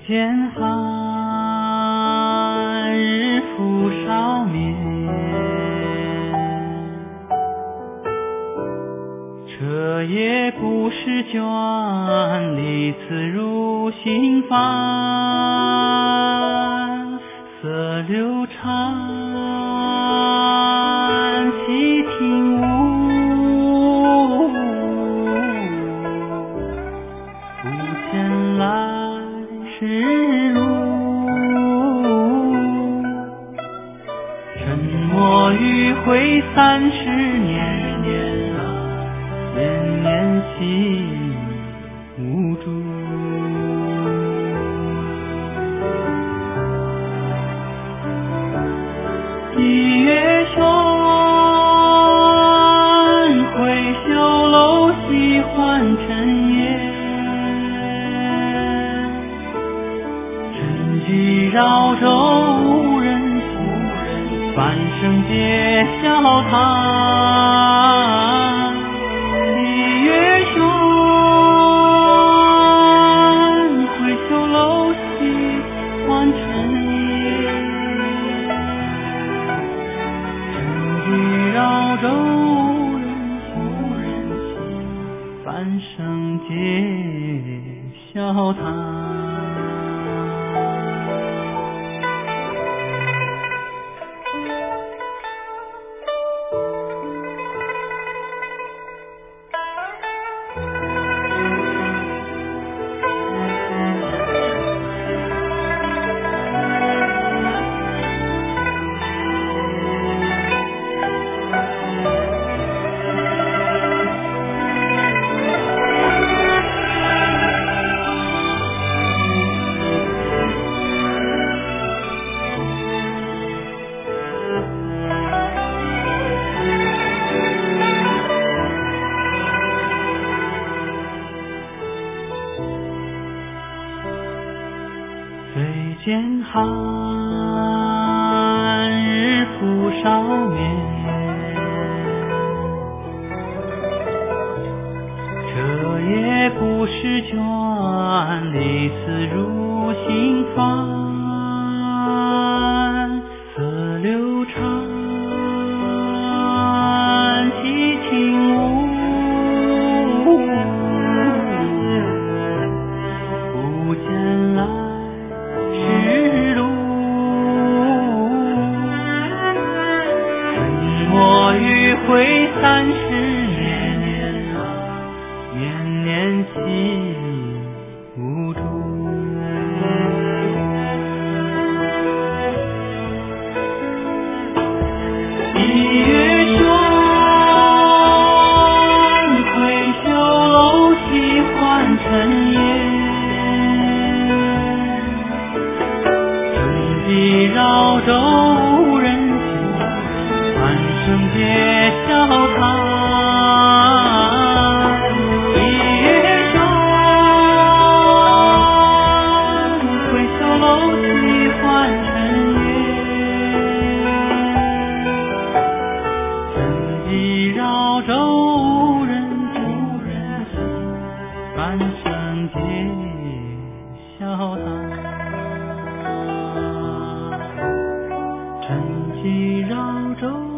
间寒日复少眠，彻夜故事卷，历次入心翻，色流长，细听无，不见来时路，沉默欲回30年，年年心无助。一月轩，回绣楼西换尘烟，沉寂绕州无人诉，半生皆笑谈。一月轩，回绣楼西换尘烟，绕州无人惜，半生皆笑谈。岁间寒日复少眠，彻夜故事卷，历次入心翻，色流长，细听无，不见来时路，沉默欲回30年，年年心无助。一月轩，回绣楼西换尘烟，绕州无人惜，半生皆笑谈。一月轩，回绣楼西换尘烟，沉寂绕州无人惜，半生皆笑谈。沉寂绕州